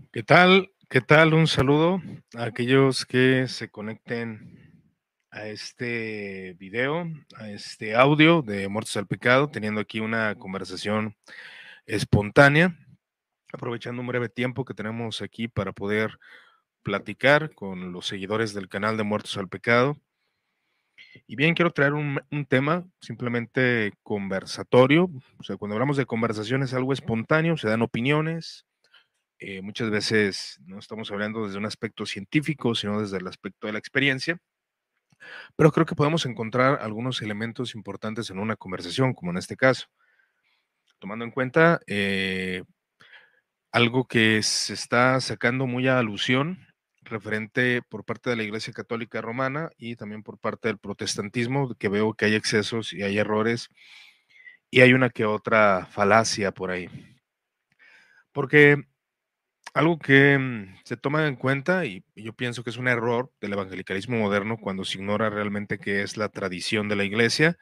¿Qué tal? ¿Qué tal? Un saludo a aquellos que se conecten a este video, a este audio de Muertos al Pecado, teniendo aquí una conversación espontánea, aprovechando un breve tiempo que tenemos aquí para poder platicar con los seguidores del canal de Muertos al Pecado. Y bien, quiero traer un tema simplemente conversatorio. O sea, cuando hablamos de conversación es algo espontáneo, se dan opiniones. Muchas veces no estamos hablando desde un aspecto científico, sino desde el aspecto de la experiencia, pero creo que podemos encontrar algunos elementos importantes en una conversación, como en este caso, tomando en cuenta algo que se está sacando muy a alusión referente por parte de la Iglesia Católica Romana y también por parte del protestantismo, que veo que hay excesos y hay errores y hay una que otra falacia por ahí. Porque algo que se toma en cuenta, y yo pienso que es un error del evangelicalismo moderno cuando se ignora realmente qué es la tradición de la iglesia.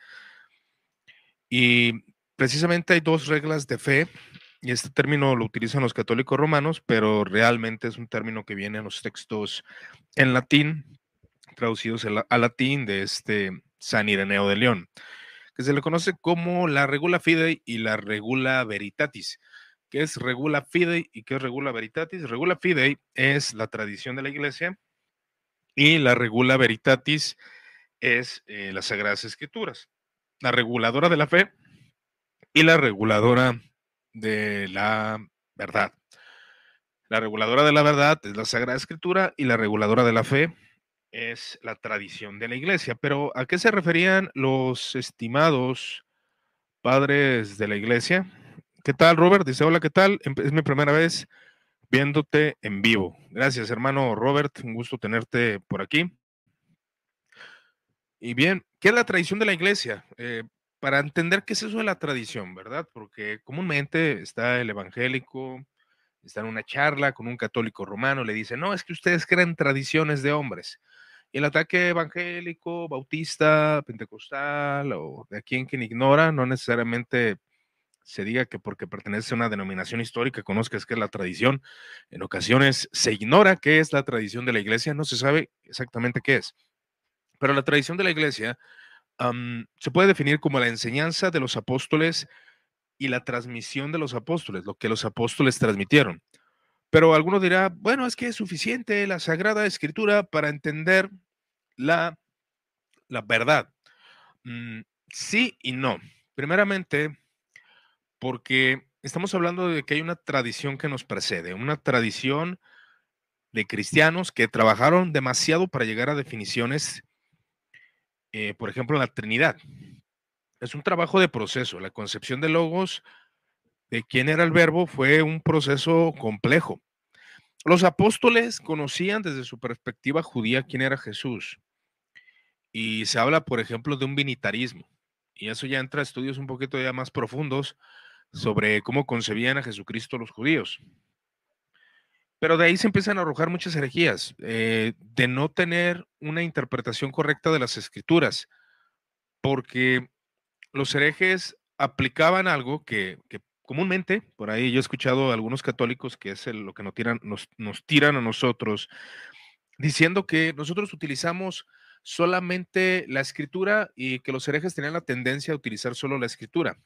Y precisamente hay dos reglas de fe, y este término lo utilizan los católicos romanos, pero realmente es un término que viene en los textos en latín, traducidos al latín de San Ireneo de León, que se le conoce como la regula fidei y la regula veritatis. ¿Qué es regula fidei y qué es regula veritatis? Regula fidei es la tradición de la iglesia y la regula veritatis es las Sagradas Escrituras, la reguladora de la fe y la reguladora de la verdad. La reguladora de la verdad es la Sagrada Escritura y la reguladora de la fe es la tradición de la iglesia. Pero ¿a qué se referían los estimados padres de la iglesia? ¿Qué tal, Robert? Dice, hola, ¿qué tal? Es mi primera vez viéndote en vivo. Gracias, hermano Robert, un gusto tenerte por aquí. Y bien, ¿qué es la tradición de la iglesia? Para entender qué es eso de la tradición, ¿verdad? Porque comúnmente está el evangélico, está en una charla con un católico romano, le dice, no, es que ustedes crean tradiciones de hombres. Y el ataque evangélico, bautista, pentecostal o de quien ignora, no necesariamente se diga que porque pertenece a una denominación histórica conozcas qué es la tradición. En ocasiones se ignora qué es la tradición de la iglesia, no se sabe exactamente qué es. Pero la tradición de la iglesia se puede definir como la enseñanza de los apóstoles y la transmisión de los apóstoles, lo que los apóstoles transmitieron. Pero alguno dirá, bueno, es que es suficiente la Sagrada Escritura para entender la, la verdad. Mm, sí y no. Primeramente, porque estamos hablando de que hay una tradición que nos precede, una tradición de cristianos que trabajaron demasiado para llegar a definiciones, por ejemplo, la Trinidad. Es un trabajo de proceso. La concepción de Logos, de quién era el verbo, fue un proceso complejo. Los apóstoles conocían desde su perspectiva judía quién era Jesús. Y se habla, por ejemplo, de un binitarismo. Y eso ya entra a estudios un poquito ya más profundos sobre cómo concebían a Jesucristo los judíos. Pero de ahí se empiezan a arrojar muchas herejías, de no tener una interpretación correcta de las escrituras, porque los herejes aplicaban algo que comúnmente, por ahí yo he escuchado a algunos católicos que es lo que nos tiran a nosotros, diciendo que nosotros utilizamos solamente la escritura y que los herejes tenían la tendencia a utilizar solo la escritura.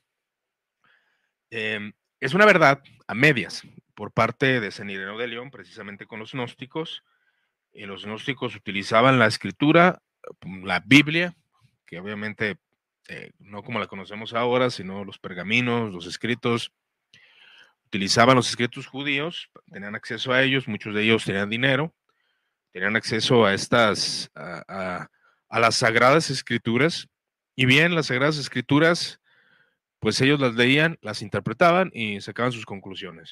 Es una verdad a medias por parte de San Ireneo de León, precisamente con los gnósticos. Y los gnósticos utilizaban la escritura, la Biblia, que obviamente no como la conocemos ahora, sino los pergaminos, los escritos. Utilizaban los escritos judíos, tenían acceso a ellos, muchos de ellos tenían dinero, tenían acceso a a las sagradas escrituras. Y bien, las sagradas escrituras, pues ellos las leían, las interpretaban y sacaban sus conclusiones.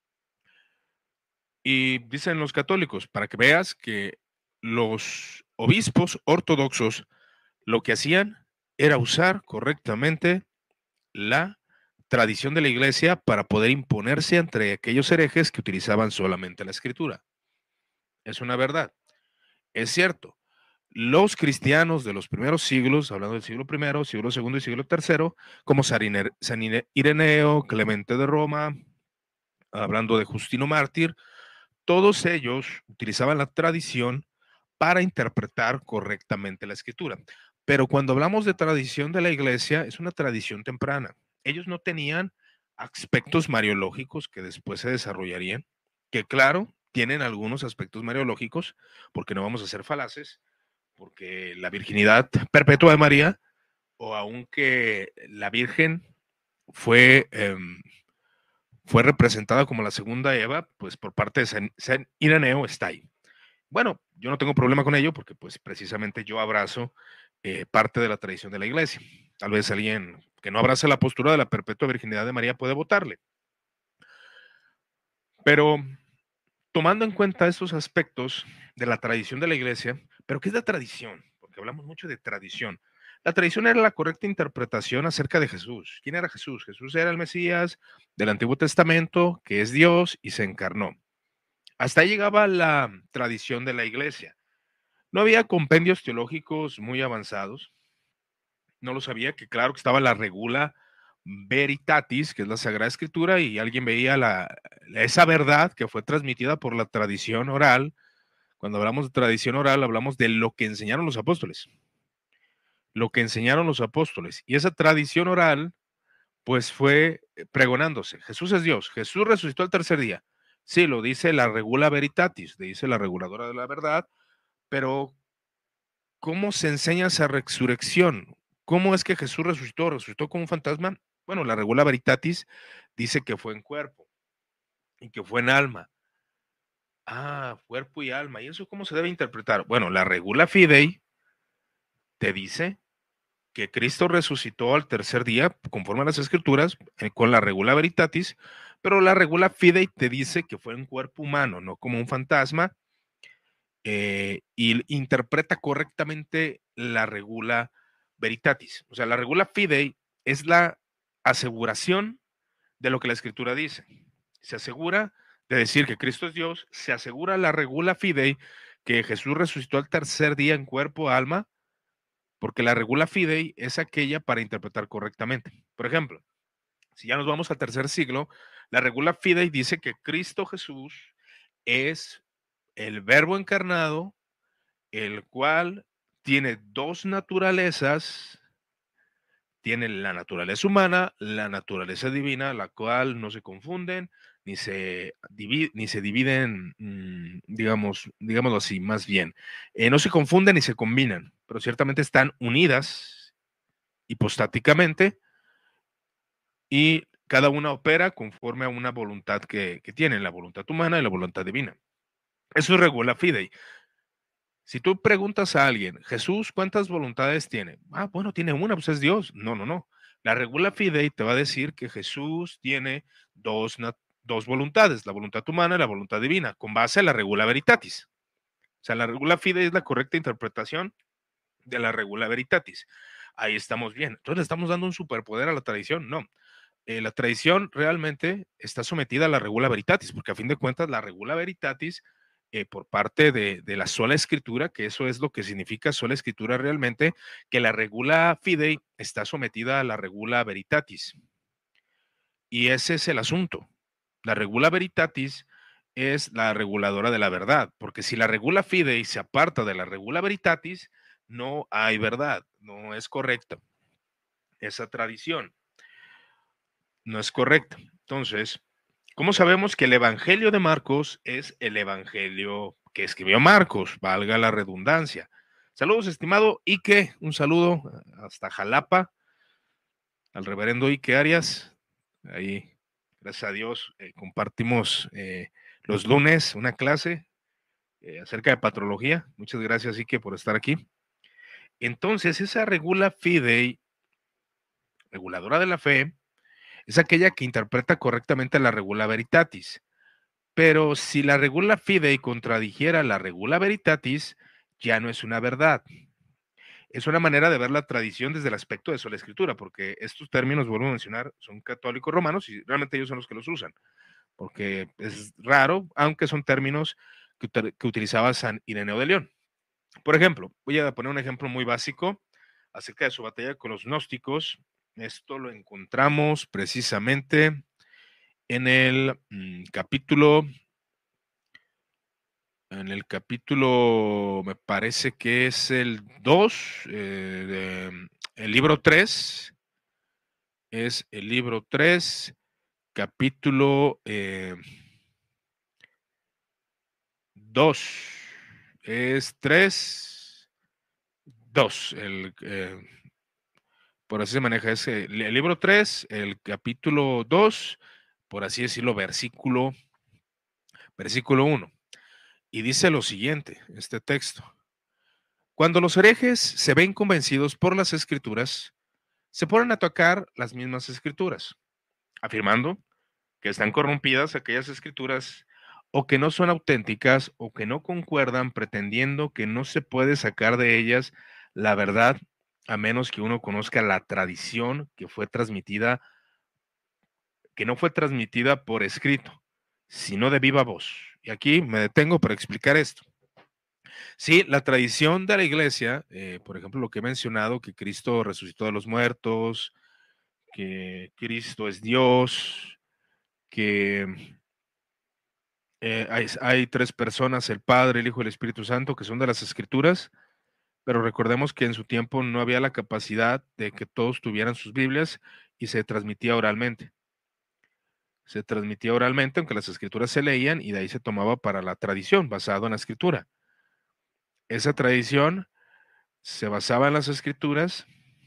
Y dicen los católicos, para que veas que los obispos ortodoxos lo que hacían era usar correctamente la tradición de la iglesia para poder imponerse entre aquellos herejes que utilizaban solamente la escritura. Es una verdad, es cierto. Los cristianos de los primeros siglos, hablando del siglo I, siglo II y siglo III, como San Ireneo, Clemente de Roma, hablando de Justino Mártir, todos ellos utilizaban la tradición para interpretar correctamente la escritura. Pero cuando hablamos de tradición de la iglesia, es una tradición temprana. Ellos no tenían aspectos mariológicos que después se desarrollarían, que claro, tienen algunos aspectos mariológicos, porque no vamos a ser falaces, porque la virginidad perpetua de María, o aunque la Virgen fue, fue representada como la segunda Eva, pues por parte de San Ireneo está ahí. Bueno, yo no tengo problema con ello porque pues precisamente yo abrazo parte de la tradición de la iglesia. Tal vez alguien que no abrace la postura de la perpetua virginidad de María puede votarle. Pero tomando en cuenta estos aspectos de la tradición de la iglesia, ¿pero qué es la tradición? Porque hablamos mucho de tradición. La tradición era la correcta interpretación acerca de Jesús. ¿Quién era Jesús? Jesús era el Mesías del Antiguo Testamento, que es Dios y se encarnó. Hasta ahí llegaba la tradición de la iglesia. No había compendios teológicos muy avanzados. No lo sabía, que claro que estaba la regula veritatis, que es la Sagrada Escritura, y alguien veía esa verdad que fue transmitida por la tradición oral. Cuando hablamos de tradición oral, hablamos de lo que enseñaron los apóstoles. Lo que enseñaron los apóstoles. Y esa tradición oral, pues fue pregonándose. Jesús es Dios. Jesús resucitó al tercer día. Sí, lo dice la regula veritatis, dice la reguladora de la verdad, pero ¿cómo se enseña esa resurrección? ¿Cómo es que Jesús resucitó? ¿Resucitó como un fantasma? Bueno, la regula veritatis dice que fue en cuerpo y que fue en alma. Ah, cuerpo y alma. ¿Y eso cómo se debe interpretar? Bueno, la regula fidei te dice que Cristo resucitó al tercer día, conforme a las escrituras, con la regula veritatis, pero la regula fidei te dice que fue en cuerpo humano, no como un fantasma, y interpreta correctamente la regula veritatis. O sea, la regula fidei es la aseguración de lo que la escritura dice. Se asegura de decir que Cristo es Dios, se asegura la regula fidei que Jesús resucitó al tercer día en cuerpo, alma, porque la regula fidei es aquella para interpretar correctamente. Por ejemplo, si ya nos vamos al tercer siglo, la regula fidei dice que Cristo Jesús es el verbo encarnado, el cual tiene dos naturalezas, tiene la naturaleza humana, la naturaleza divina, la cual no se confunden, ni se dividen, digámoslo así, más bien. No se confunden ni se combinan, pero ciertamente están unidas hipostáticamente y cada una opera conforme a una voluntad que tienen, la voluntad humana y la voluntad divina. Eso es regula fidei. Si tú preguntas a alguien, Jesús, ¿cuántas voluntades tiene? Ah, bueno, tiene una, pues es Dios. No, no, no. La regula fidei te va a decir que Jesús tiene dos voluntades, la voluntad humana y la voluntad divina, con base a la regula veritatis. O sea, la regula fidei es la correcta interpretación de la regula veritatis. Ahí estamos bien. Entonces, ¿le estamos dando un superpoder a la tradición? No. La tradición realmente está sometida a la regula veritatis, porque a fin de cuentas la regula veritatis por parte de la sola escritura, que eso es lo que significa sola escritura realmente, que la regula fidei está sometida a la regula veritatis. Y ese es el asunto. La regula veritatis es la reguladora de la verdad, porque si la regula fidei se aparta de la regula veritatis, no hay verdad, no es correcta esa tradición. No es correcta. Entonces, ¿cómo sabemos que el Evangelio de Marcos es el Evangelio que escribió Marcos? Valga la redundancia. Saludos, estimado Ike. Un saludo hasta Jalapa, al reverendo Ike Arias. Ahí, gracias a Dios, compartimos los lunes una clase acerca de patrología. Muchas gracias, Ike, por estar aquí. Entonces, esa regula fidei, reguladora de la fe, es aquella que interpreta correctamente la regula veritatis. Pero si la regula fidei contradijera la regula veritatis, ya no es una verdad. Es una manera de ver la tradición desde el aspecto de sola escritura, porque estos términos, vuelvo a mencionar, son católicos romanos y realmente ellos son los que los usan, porque es raro, aunque son términos que utilizaba San Ireneo de León. Por ejemplo, voy a poner un ejemplo muy básico acerca de su batalla con los gnósticos. Esto lo encontramos precisamente en el capítulo En el capítulo, me parece que es el 2, el libro 3, es el libro 3, capítulo 2, es 3, 2, por así se maneja, es el libro 3, el capítulo 2, por así decirlo, versículo 1. Y dice lo siguiente, este texto: cuando los herejes se ven convencidos por las escrituras, se ponen a tocar las mismas escrituras, afirmando que están corrompidas aquellas escrituras o que no son auténticas o que no concuerdan, pretendiendo que no se puede sacar de ellas la verdad a menos que uno conozca la tradición que no fue transmitida por escrito, sino de viva voz. Y aquí me detengo para explicar esto. Sí, la tradición de la iglesia, por ejemplo, lo que he mencionado, que Cristo resucitó de los muertos, que Cristo es Dios, que hay tres personas, el Padre, el Hijo y el Espíritu Santo, que son de las Escrituras, pero recordemos que en su tiempo no había la capacidad de que todos tuvieran sus Biblias y se transmitía oralmente. Se transmitía oralmente, aunque las Escrituras se leían y de ahí se tomaba para la tradición, basado en la Escritura. Esa tradición se basaba en las Escrituras,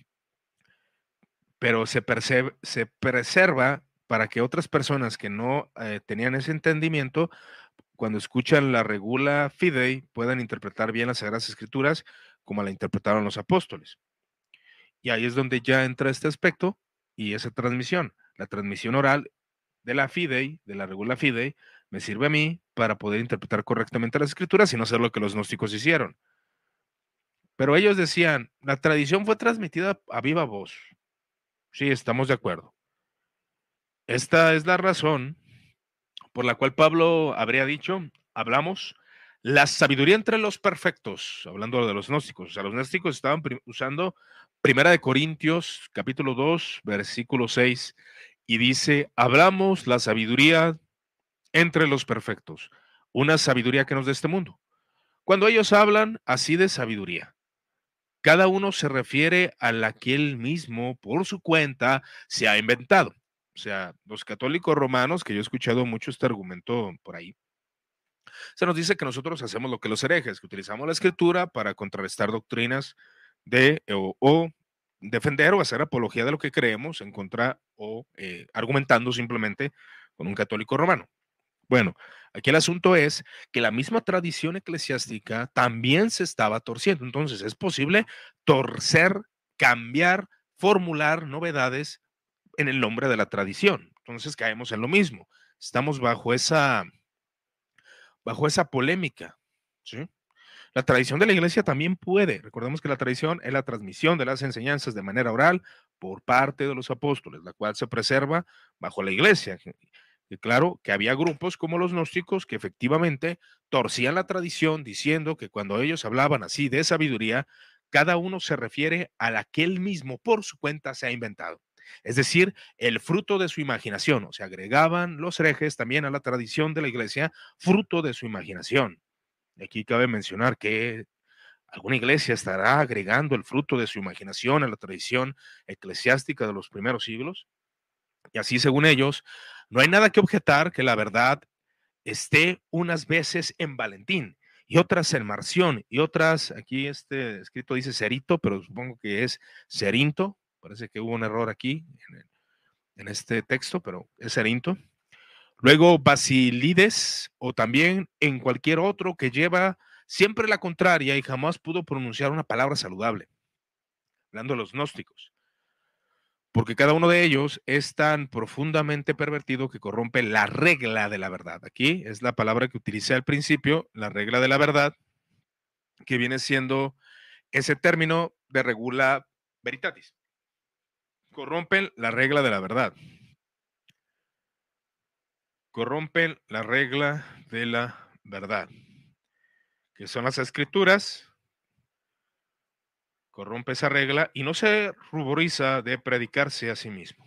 pero se preserva para que otras personas que no tenían ese entendimiento, cuando escuchan la regula fidei, puedan interpretar bien las Sagradas Escrituras como la interpretaron los apóstoles. Y ahí es donde ya entra este aspecto y esa transmisión. La transmisión oral de la fidei, de la regula fidei, me sirve a mí para poder interpretar correctamente las Escrituras y no hacer lo que los gnósticos hicieron. Pero ellos decían, la tradición fue transmitida a viva voz. Sí, estamos de acuerdo. Esta es la razón por la cual Pablo habría dicho, hablamos, la sabiduría entre los perfectos, hablando de los gnósticos. O sea, los gnósticos estaban usando Primera de Corintios, capítulo 2, versículo 6, y dice, hablamos la sabiduría entre los perfectos, una sabiduría que no es de este mundo. Cuando ellos hablan así de sabiduría, cada uno se refiere a la que él mismo, por su cuenta, se ha inventado. O sea, los católicos romanos, que yo he escuchado mucho este argumento por ahí, se nos dice que nosotros hacemos lo que los herejes, que utilizamos la escritura para contrarrestar doctrinas o defender o hacer apología de lo que creemos en contra o argumentando simplemente con un católico romano. Bueno, aquí el asunto es que la misma tradición eclesiástica también se estaba torciendo. Entonces, es posible torcer, cambiar, formular novedades en el nombre de la tradición. Entonces, caemos en lo mismo. Estamos bajo esa polémica, ¿sí? La tradición de la iglesia también puede. Recordemos que la tradición es la transmisión de las enseñanzas de manera oral por parte de los apóstoles, la cual se preserva bajo la iglesia. Y claro que había grupos como los gnósticos que efectivamente torcían la tradición diciendo que cuando ellos hablaban así de sabiduría, cada uno se refiere a la que él mismo por su cuenta se ha inventado. Es decir, el fruto de su imaginación. O sea, agregaban los herejes también a la tradición de la iglesia fruto de su imaginación. Aquí cabe mencionar que alguna iglesia estará agregando el fruto de su imaginación a la tradición eclesiástica de los primeros siglos. Y así, según ellos, no hay nada que objetar que la verdad esté unas veces en Valentín y otras en Marción y otras, aquí este escrito dice Cerito, pero supongo que es Cerinto. Parece que hubo un error aquí en este texto, pero es Cerinto. Luego Basilides o también en cualquier otro que lleva siempre la contraria y jamás pudo pronunciar una palabra saludable, hablando de los gnósticos, porque cada uno de ellos es tan profundamente pervertido que corrompe la regla de la verdad. Aquí es la palabra que utilicé al principio, la regla de la verdad, que viene siendo ese término de regula veritatis. Corrompen la regla de la verdad. Corrompen la regla de la verdad, que son las escrituras. Corrompe esa regla y no se ruboriza de predicarse a sí mismo.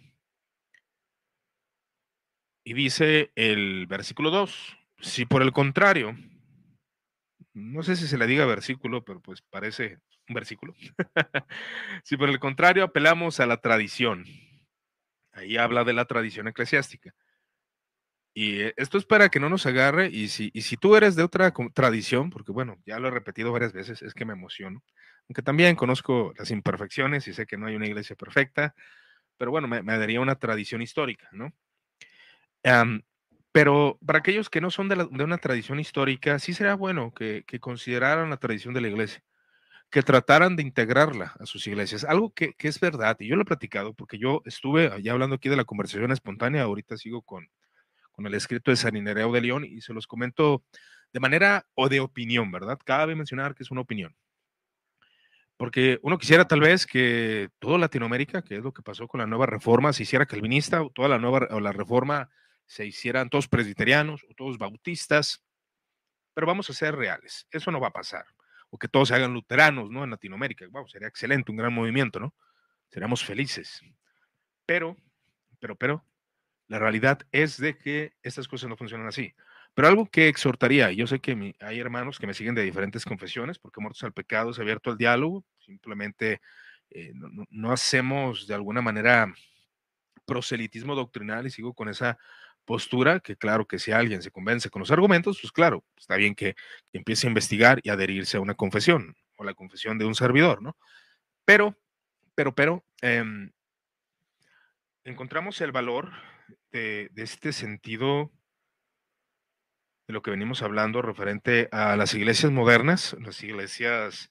Y dice el versículo 2, si por el contrario No sé si se le diga versículo, pero pues parece un versículo. Si por el contrario apelamos a la tradición, ahí habla de la tradición eclesiástica. Y esto es para que no nos agarre, y si tú eres de otra tradición, porque bueno, ya lo he repetido varias veces, es que me emociono, aunque también conozco las imperfecciones y sé que no hay una iglesia perfecta, pero bueno, me daría una tradición histórica, ¿no? Am, pero para aquellos que no son de una tradición histórica, sí será bueno que consideraran la tradición de la iglesia, que trataran de integrarla a sus iglesias, algo que es verdad, y yo lo he platicado, porque yo estuve ya hablando aquí de la conversación espontánea, ahorita sigo con el escrito de San Ireneo de León y se los comento de manera o de opinión, ¿verdad? Cabe mencionar que es una opinión. Porque uno quisiera tal vez que toda Latinoamérica, que es lo que pasó con la nueva reforma, se hiciera calvinista, o toda la nueva o la reforma se hicieran todos presbiterianos o todos bautistas, pero vamos a ser reales, eso no va a pasar. O que todos se hagan luteranos, ¿no? En Latinoamérica, wow, sería excelente, un gran movimiento, ¿no? Seríamos felices. Pero, pero, la realidad es de que estas cosas no funcionan así. Pero algo que exhortaría, y yo sé que hay hermanos que me siguen de diferentes confesiones, porque muertos al pecado es abierto al diálogo, simplemente no hacemos de alguna manera proselitismo doctrinal y sigo con esa postura que claro que si alguien se convence con los argumentos, pues claro, está bien que empiece a investigar y adherirse a una confesión o la confesión de un servidor, ¿no? Pero, pero, encontramos el valor de este sentido de lo que venimos hablando referente a las iglesias modernas, las iglesias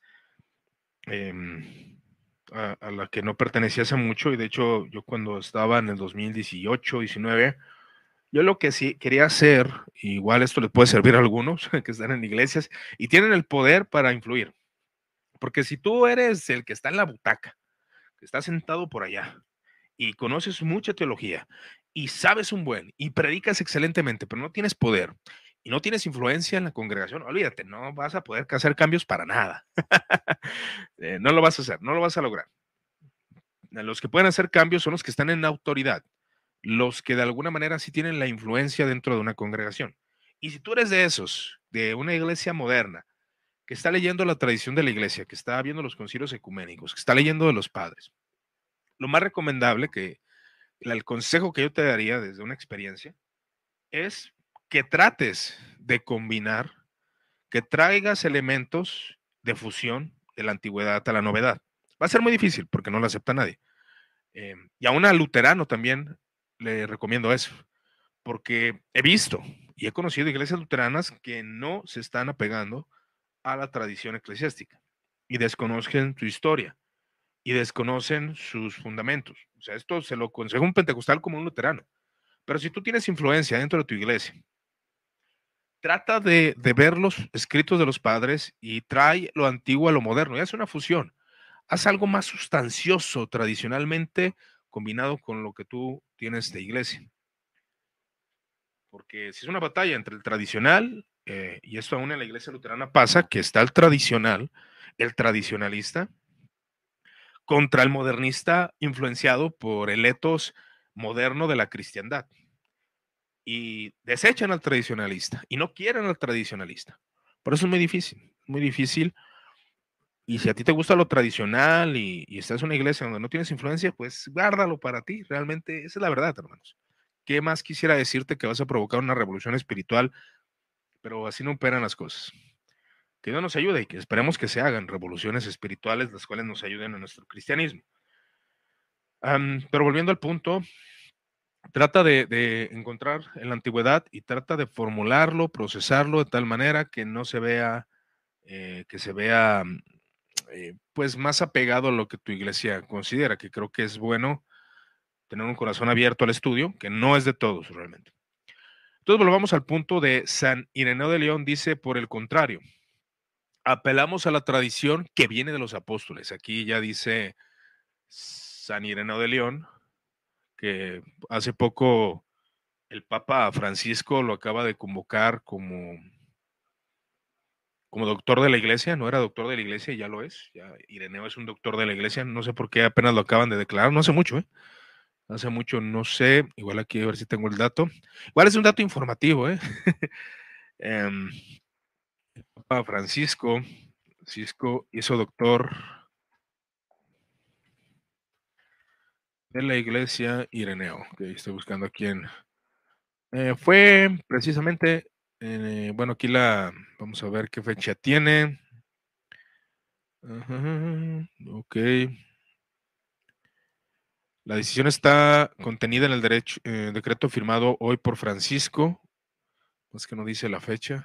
a la que no pertenecía hace mucho, y de hecho yo cuando estaba en el 2018, 19, yo lo que sí quería hacer, igual esto les puede servir a algunos que están en iglesias y tienen el poder para influir, porque si tú eres el que está en la butaca, que está sentado por allá, y conoces mucha teología y sabes un buen y predicas excelentemente, pero no tienes poder y no tienes influencia en la congregación, olvídate, no vas a poder hacer cambios para nada. No lo vas a hacer, no lo vas a lograr. Los que pueden hacer cambios son los que están en autoridad, los que de alguna manera sí tienen la influencia dentro de una congregación. Y si tú eres de esos, de una iglesia moderna, que está leyendo la tradición de la iglesia, que está viendo los concilios ecuménicos, que está leyendo de los padres, lo más recomendable que el consejo que yo te daría desde una experiencia es que trates de combinar, que traigas elementos de fusión de la antigüedad a la novedad. Va a ser muy difícil porque no lo acepta nadie. Y a una luterano también le recomiendo eso, porque he visto y he conocido iglesias luteranas que no se están apegando a la tradición eclesiástica y desconocen su historia y desconocen sus fundamentos. O sea, esto se lo aconseja un pentecostal como un luterano. Pero si tú tienes influencia dentro de tu iglesia, trata de ver los escritos de los padres y trae lo antiguo a lo moderno y haz una fusión. Haz algo más sustancioso tradicionalmente combinado con lo que tú tienes de iglesia. Porque si es una batalla entre el tradicional, y esto aún en la iglesia luterana pasa, que está el tradicional, el tradicionalista, contra el modernista influenciado por el etos moderno de la cristiandad. Y desechan al tradicionalista y no quieren al tradicionalista. Por eso es muy difícil, muy difícil. Y si a ti te gusta lo tradicional y estás en una iglesia donde no tienes influencia, pues guárdalo para ti. Realmente, esa es la verdad, hermanos. ¿Qué más quisiera decirte que vas a provocar una revolución espiritual? Pero así no operan las cosas. Que Dios nos ayude y que esperemos que se hagan revoluciones espirituales las cuales nos ayuden a nuestro cristianismo. Pero volviendo al punto, trata de encontrar en la antigüedad y trata de formularlo, procesarlo de tal manera que no se vea, que se vea pues más apegado a lo que tu iglesia considera, que creo que es bueno tener un corazón abierto al estudio, que no es de todos realmente. Entonces volvamos al punto de San Ireneo de León, dice, por el contrario, apelamos a la tradición que viene de los apóstoles. Aquí ya dice San Ireneo de León, que hace poco el Papa Francisco lo acaba de convocar como doctor de la iglesia, no era doctor de la iglesia y ya lo es. Ya Ireneo es un doctor de la iglesia, no sé por qué apenas lo acaban de declarar, no hace mucho, ¿eh? Hace mucho, no sé, igual aquí a ver si tengo el dato. Igual es un dato informativo, ¿eh? Em, Papa Francisco hizo doctor de la Iglesia Ireneo. Ok, estoy buscando aquí en... fue precisamente, bueno, aquí vamos a ver qué fecha tiene. Ajá, ok. La decisión está contenida en el decreto firmado hoy por Francisco. Es que no dice la fecha.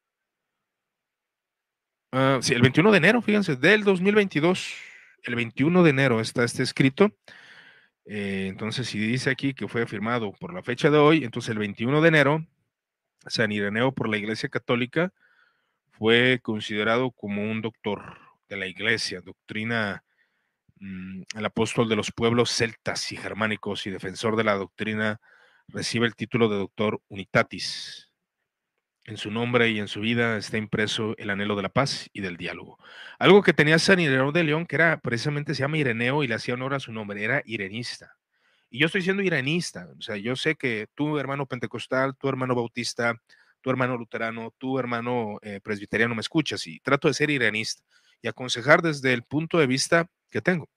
Sí, el 21 de enero, fíjense, del 2022. El 21 de enero está este escrito. Entonces, si dice aquí que fue firmado por la fecha de hoy, entonces el 21 de enero, San Ireneo por la Iglesia Católica fue considerado como un doctor de la Iglesia, doctrina, el apóstol de los pueblos celtas y germánicos y defensor de la doctrina, recibe el título de doctor unitatis. En su nombre y en su vida está impreso el anhelo de la paz y del diálogo. Algo que tenía San Ireneo de León, que era precisamente se llama Ireneo y le hacía honor a su nombre, era irenista. Y yo estoy siendo irenista, o sea, yo sé que tú, hermano pentecostal, tu hermano bautista, tu hermano luterano, tu hermano presbiteriano me escuchas y trato de ser irenista y aconsejar desde el punto de vista que tengo.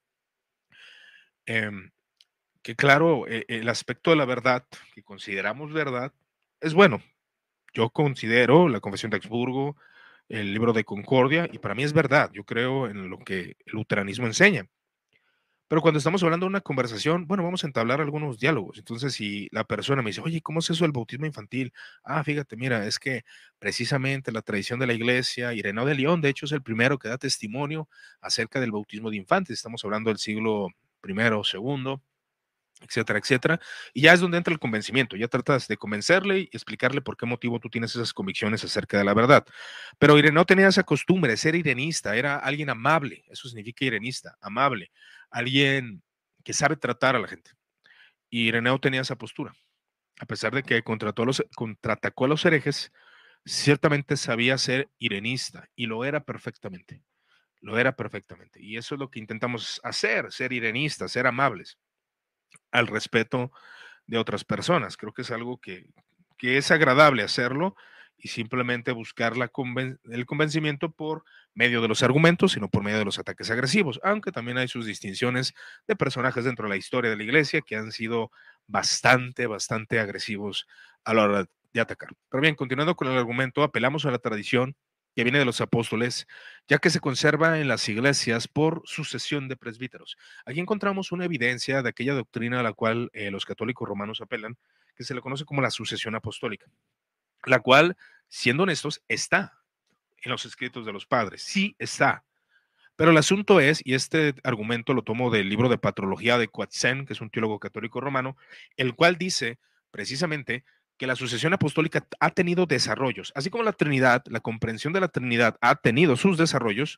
Em, que claro, el aspecto de la verdad, que consideramos verdad, es bueno. Yo considero la Confesión de Augsburgo, el libro de Concordia, y para mí es verdad. Yo creo en lo que el luteranismo enseña. Pero cuando estamos hablando de una conversación, bueno, vamos a entablar algunos diálogos. Entonces, si la persona me dice, oye, ¿cómo es eso del bautismo infantil? Ah, fíjate, mira, es que precisamente la tradición de la iglesia, Ireneo de León, de hecho, es el primero que da testimonio acerca del bautismo de infantes. Estamos hablando del siglo primero, segundo, etcétera, etcétera. Y ya es donde entra el convencimiento. Ya tratas de convencerle y explicarle por qué motivo tú tienes esas convicciones acerca de la verdad. Pero Ireneo tenía esa costumbre de ser irenista, era alguien amable. Eso significa irenista, amable. Alguien que sabe tratar a la gente. Y Ireneo tenía esa postura. A pesar de que contraatacó a los herejes, ciertamente sabía ser irenista y lo era perfectamente. Lo era perfectamente. Y eso es lo que intentamos hacer, ser irenistas, ser amables, al respeto de otras personas. Creo que es algo que es agradable hacerlo y simplemente buscar el convencimiento por medio de los argumentos, sino por medio de los ataques agresivos, aunque también hay sus distinciones de personajes dentro de la historia de la iglesia que han sido bastante, bastante agresivos a la hora de atacar. Pero bien, continuando con el argumento, apelamos a la tradición que viene de los apóstoles, ya que se conserva en las iglesias por sucesión de presbíteros. Aquí encontramos una evidencia de aquella doctrina a la cual los católicos romanos apelan, que se le conoce como la sucesión apostólica, la cual, siendo honestos, está en los escritos de los padres. Sí está. Pero el asunto es, y este argumento lo tomo del libro de Patrología de Coetzén, que es un teólogo católico romano, el cual dice precisamente que la sucesión apostólica ha tenido desarrollos, así como la Trinidad, la comprensión de la Trinidad ha tenido sus desarrollos.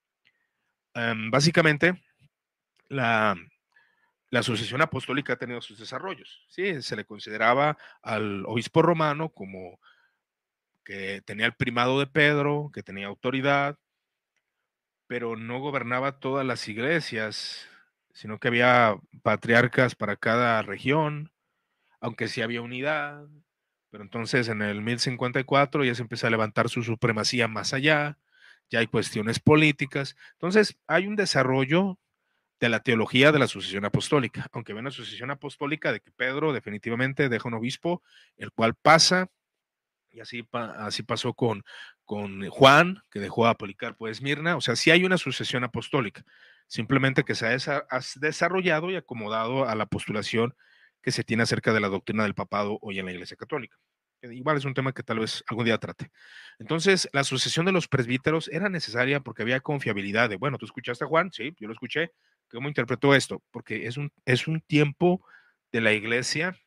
Básicamente, la, la sucesión apostólica ha tenido sus desarrollos. Sí, se le consideraba al obispo romano como que tenía el primado de Pedro, que tenía autoridad, pero no gobernaba todas las iglesias, sino que había patriarcas para cada región, aunque sí había unidad. Pero entonces en el 1054 ya se empieza a levantar su supremacía más allá, ya hay cuestiones políticas. Entonces hay un desarrollo de la teología de la sucesión apostólica, aunque ve una sucesión apostólica de que Pedro definitivamente deja un obispo, el cual pasa, y así pasó con Juan, que dejó a Policarpo de Esmirna, o sea, sí hay una sucesión apostólica, simplemente que se ha desarrollado y acomodado a la postulación que se tiene acerca de la doctrina del papado hoy en la Iglesia Católica. Igual es un tema que tal vez algún día trate. Entonces, la sucesión de los presbíteros era necesaria porque había confiabilidad de, bueno, ¿tú escuchaste a Juan? Sí, yo lo escuché. ¿Cómo interpretó esto? Porque es un tiempo de la iglesia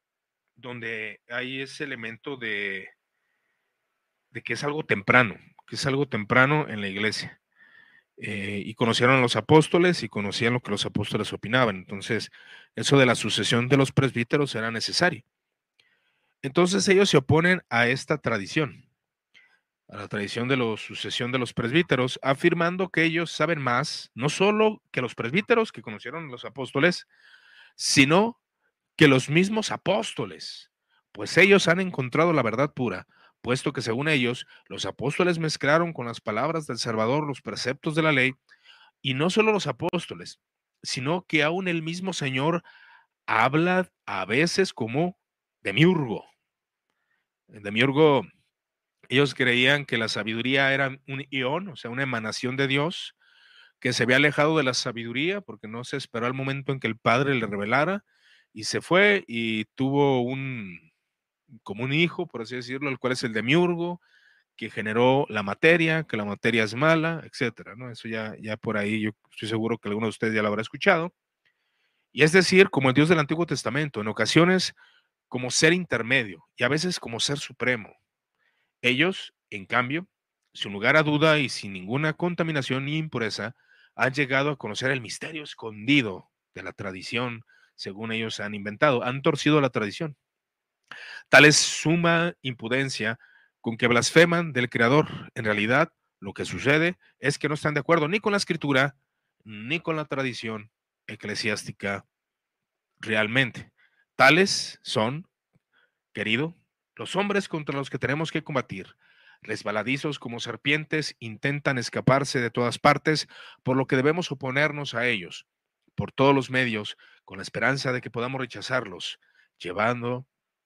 donde hay ese elemento de que es algo temprano, que es algo temprano en la iglesia. Y conocieron a los apóstoles y conocían lo que los apóstoles opinaban. Entonces, eso de la sucesión de los presbíteros era necesario. Entonces, ellos se oponen a esta tradición, a la tradición de la sucesión de los presbíteros, afirmando que ellos saben más, no solo que los presbíteros que conocieron a los apóstoles, sino que los mismos apóstoles, pues ellos han encontrado la verdad pura, puesto que según ellos, los apóstoles mezclaron con las palabras del Salvador los preceptos de la ley, y no solo los apóstoles, sino que aún el mismo Señor habla a veces como demiurgo. El demiurgo, ellos creían que la sabiduría era un ión, o sea, una emanación de Dios, que se había alejado de la sabiduría porque no se esperó al momento en que el Padre le revelara, y se fue y tuvo como un hijo, por así decirlo, el cual es el demiurgo, que generó la materia, que la materia es mala, etcétera, ¿no? Eso ya por ahí yo estoy seguro que alguno de ustedes ya lo habrá escuchado. Y es decir, como el Dios del Antiguo Testamento, en ocasiones como ser intermedio y a veces como ser supremo. Ellos, en cambio, sin lugar a duda y sin ninguna contaminación ni impureza, han llegado a conocer el misterio escondido de la tradición, según ellos han inventado. Han torcido la tradición. Tal es suma impudencia con que blasfeman del Creador. En realidad, lo que sucede es que no están de acuerdo ni con la escritura ni con la tradición eclesiástica realmente. Tales son, querido, los hombres contra los que tenemos que combatir. Resbaladizos como serpientes, intentan escaparse de todas partes, por lo que debemos oponernos a ellos, por todos los medios, con la esperanza de que podamos rechazarlos, llevando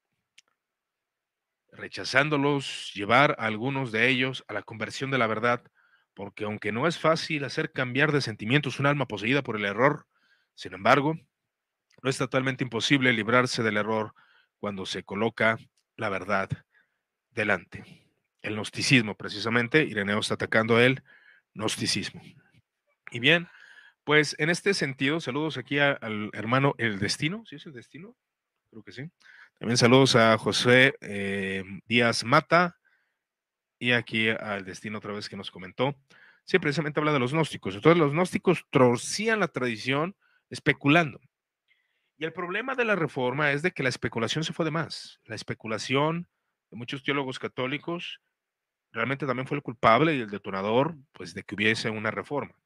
rechazándolos, llevar a algunos de ellos a la conversión de la verdad, porque aunque no es fácil hacer cambiar de sentimientos un alma poseída por el error, sin embargo, no es totalmente imposible librarse del error cuando se coloca la verdad delante. El gnosticismo, precisamente, Ireneo está atacando el gnosticismo. Y bien, pues en este sentido, saludos aquí al hermano El Destino, ¿sí es El Destino? Creo que sí. También saludos a José Díaz Mata, y aquí al Destino otra vez que nos comentó. Sí, precisamente habla de los gnósticos. Entonces los gnósticos torcían la tradición especulando. Y el problema de la reforma es de que la especulación se fue de más. La especulación de muchos teólogos católicos realmente también fue el culpable y el detonador, pues, de que hubiese una reforma.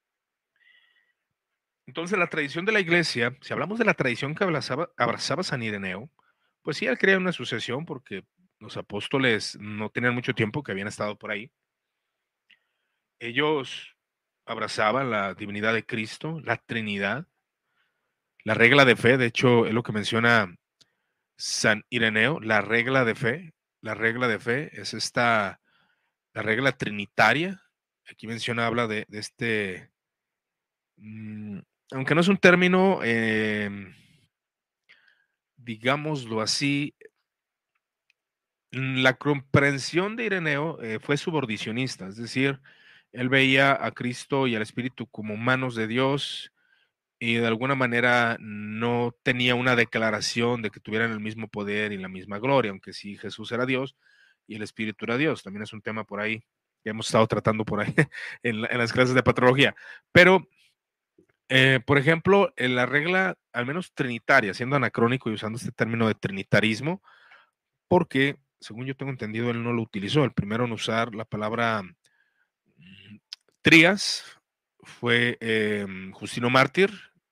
Entonces la tradición de la iglesia, si hablamos de la tradición que abrazaba San Ireneo, pues sí, él crea una sucesión porque los apóstoles no tenían mucho tiempo que habían estado por ahí. Ellos abrazaban la divinidad de Cristo, la Trinidad, la regla de fe. De hecho, es lo que menciona San Ireneo, la regla de fe. La regla de fe es la regla trinitaria. Aquí menciona, habla de este, mm, aunque no es un término, digámoslo así, la comprensión de Ireneo fue subordicionista, es decir, él veía a Cristo y al Espíritu como manos de Dios, y de alguna manera no tenía una declaración de que tuvieran el mismo poder y la misma gloria, aunque sí Jesús era Dios y el Espíritu era Dios. También es un tema por ahí que hemos estado tratando por ahí en las clases de patrología. Pero, por ejemplo, en la regla, al menos trinitaria, siendo anacrónico y usando este término de trinitarismo, porque, según yo tengo entendido, él no lo utilizó. El primero en usar la palabra trías fue Justino Mártir,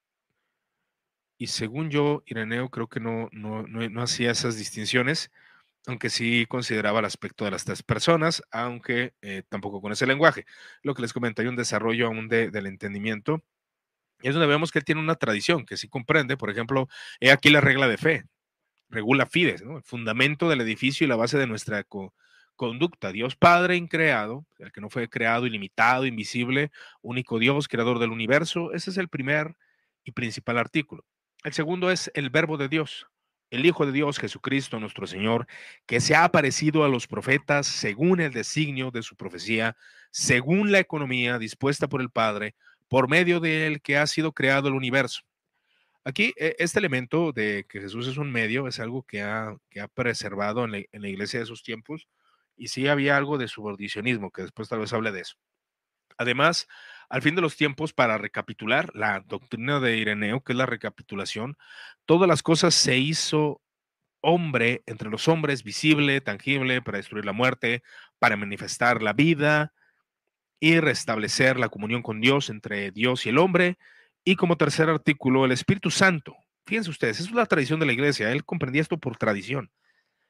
y según yo, Ireneo creo que no hacía esas distinciones, aunque sí consideraba el aspecto de las tres personas, aunque tampoco con ese lenguaje. Lo que les comento, hay un desarrollo aún del entendimiento, y es donde vemos que él tiene una tradición que sí comprende. Por ejemplo, he aquí la regla de fe, regula fides, ¿no? El fundamento del edificio y la base de nuestra conducta. Dios Padre increado, el que no fue creado, ilimitado, invisible, único Dios, creador del universo. Ese es el primer y principal artículo. El segundo es el verbo de Dios, el Hijo de Dios, Jesucristo nuestro Señor, que se ha aparecido a los profetas según el designio de su profecía, según la economía dispuesta por el Padre, por medio de él que ha sido creado el universo. Aquí, este elemento de que Jesús es un medio es algo que ha preservado en la iglesia de esos tiempos, y sí había algo de subordicionismo, que después tal vez hable de eso. Además, al fin de los tiempos, para recapitular la doctrina de Ireneo, que es la recapitulación, todas las cosas se hizo hombre entre los hombres, visible, tangible, para destruir la muerte, para manifestar la vida y restablecer la comunión con Dios entre Dios y el hombre. Y como tercer artículo, el Espíritu Santo. Fíjense ustedes, eso es la tradición de la iglesia. Él comprendía esto por tradición.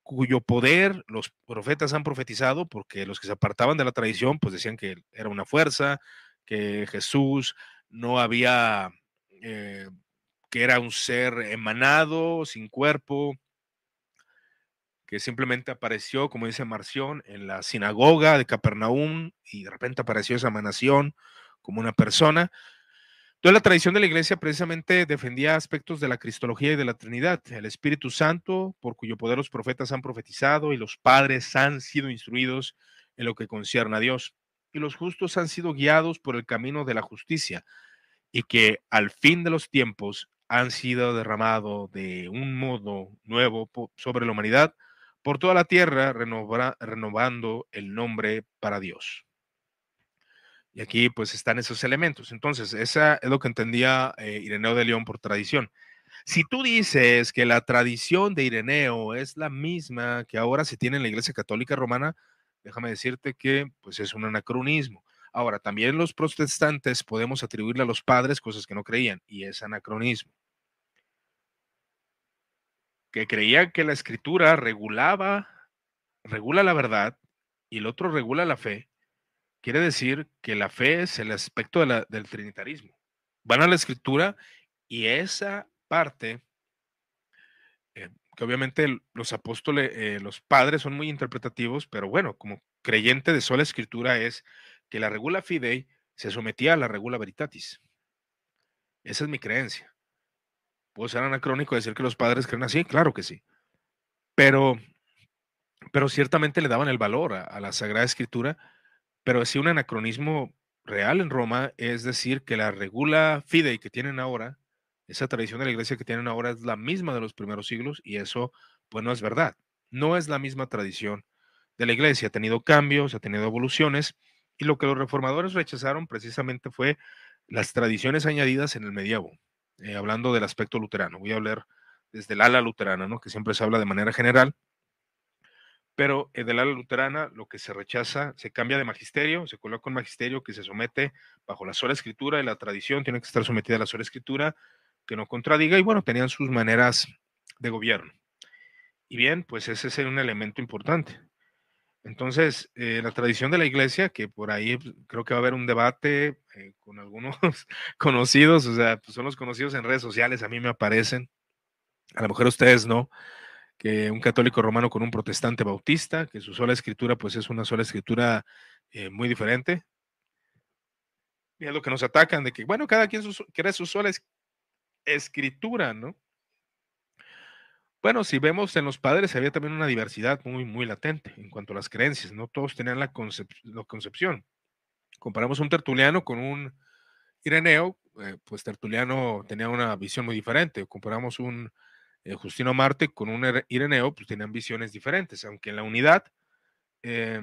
cuyo poder los profetas han profetizado, porque los que se apartaban de la tradición, pues decían que era una fuerza, que Jesús no había, eh, que era un ser emanado, sin cuerpo, que simplemente apareció, como dice Marción, en la sinagoga de Capernaum y de repente apareció esa emanación como una persona. Toda la tradición de la iglesia precisamente defendía aspectos de la cristología y de la Trinidad, el Espíritu Santo, por cuyo poder los profetas han profetizado y los padres han sido instruidos en lo que concierne a Dios, y los justos han sido guiados por el camino de la justicia, y que al fin de los tiempos han sido derramado de un modo nuevo sobre la humanidad por toda la tierra, renovando el nombre para Dios. Y aquí pues están esos elementos. Entonces, esa es lo que entendía Ireneo de León por tradición. Si tú dices que la tradición de Ireneo es la misma que ahora se tiene en la Iglesia Católica Romana, déjame decirte que pues es un anacronismo. Ahora, también los protestantes podemos atribuirle a los padres cosas que no creían, y es anacronismo. Que creían que la escritura regula la verdad y el otro regula la fe. Quiere decir que la fe es el aspecto del trinitarismo. Van a la escritura y esa parte, que obviamente los apóstoles, los padres son muy interpretativos, pero bueno, como creyente de sola escritura es que la regula fidei se sometía a la regula veritatis. Esa es mi creencia. ¿Puedo ser anacrónico y decir que los padres creen así? Claro que sí. Pero, pero ciertamente le daban el valor a la Sagrada Escritura. Pero sí, un anacronismo real en Roma es decir que la regula fidei que tienen ahora, esa tradición de la iglesia que tienen ahora es la misma de los primeros siglos, y eso pues no es verdad. No es la misma tradición de la iglesia, ha tenido cambios, ha tenido evoluciones, y lo que los reformadores rechazaron precisamente fue las tradiciones añadidas en el medievo. Hablando del aspecto luterano, voy a hablar desde el ala luterana, ¿no? Que siempre se habla de manera general, pero del ala luterana lo que se rechaza, se cambia de magisterio, se coloca un magisterio que se somete bajo la sola escritura, y la tradición tiene que estar sometida a la sola escritura, que no contradiga, y bueno, tenían sus maneras de gobierno. Y bien, pues ese es un elemento importante. Entonces, la tradición de la iglesia, que por ahí creo que va a haber un debate con algunos conocidos, o sea, pues son los conocidos en redes sociales, a mí me aparecen, a lo mejor ustedes no, que un católico romano con un protestante bautista, que su sola escritura pues es una sola escritura muy diferente. Y es lo que nos atacan, de que, bueno, cada quien quiere su sola escritura, ¿no? Bueno, si vemos en los padres había también una diversidad muy, muy latente en cuanto a las creencias, no todos tenían la concepción. Comparamos un Tertuliano con un Ireneo, pues Tertuliano tenía una visión muy diferente. Comparamos un Justino Marte con un Ireneo, pues tenían visiones diferentes, aunque en la unidad eh,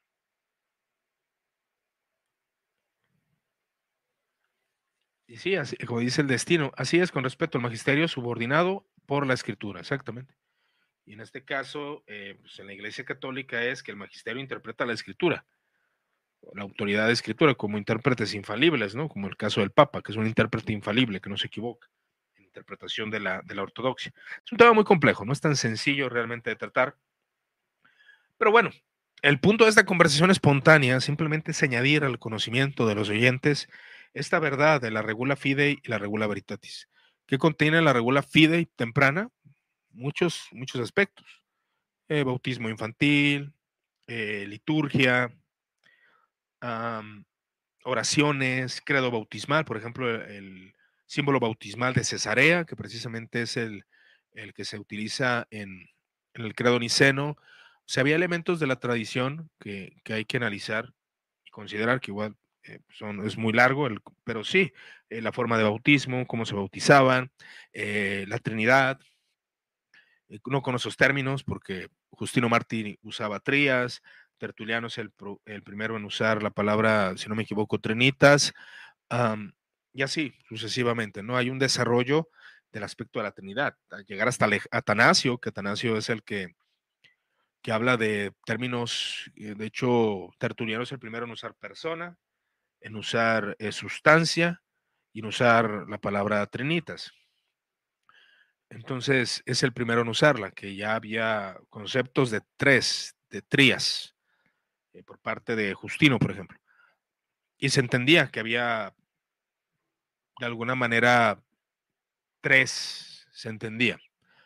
y sí, así, como dice el destino, así es con respecto al magisterio subordinado por la escritura, exactamente. Y en este caso, pues en la Iglesia Católica es que el magisterio interpreta la escritura, la autoridad de escritura, como intérpretes infalibles, ¿no? Como el caso del Papa, que es un intérprete infalible, que no se equivoca en interpretación de la ortodoxia. Es un tema muy complejo, no es tan sencillo realmente de tratar, pero bueno, el punto de esta conversación espontánea simplemente es añadir al conocimiento de los oyentes esta verdad de la regula fidei y la regula veritatis. ¿Qué contiene la regula fidei temprana? Muchos aspectos. Bautismo infantil, liturgia, am, oraciones, credo bautismal, por ejemplo, el símbolo bautismal de Cesarea, que precisamente es el que se utiliza en el credo niceno. O sea, había elementos de la tradición que hay que analizar y considerar, que igual es muy largo, pero sí, la forma de bautismo, cómo se bautizaban, la Trinidad, no con esos términos, porque Justino Martí usaba trías, Tertuliano es el primero en usar la palabra, si no me equivoco, trinitas, um, y así sucesivamente, ¿no? Hay un desarrollo del aspecto de la Trinidad, a llegar hasta Atanasio, que Atanasio es el que habla de términos, de hecho, Tertuliano es el primero en usar persona, en usar sustancia y en usar la palabra trinitas. Entonces es el primero en usarla, que ya había conceptos de tres, de trías, por parte de Justino, por ejemplo. Y se entendía que había de alguna manera tres, se entendía.